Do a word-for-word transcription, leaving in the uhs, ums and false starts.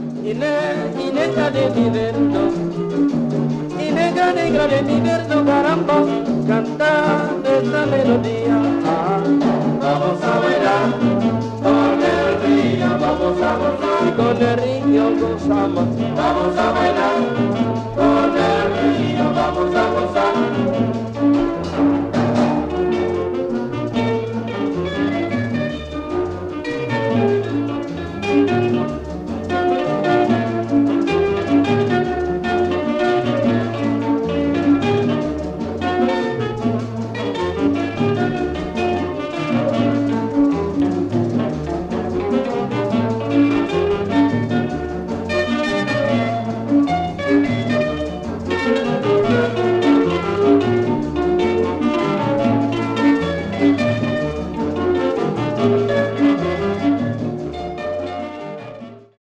Inés, Inés de mi verso, Inés negra de mi verso, caramba, canta esta melodía. Ah, vamos a bailar con el río, vamos a gozar y con el río gozamos. Vamos a bailar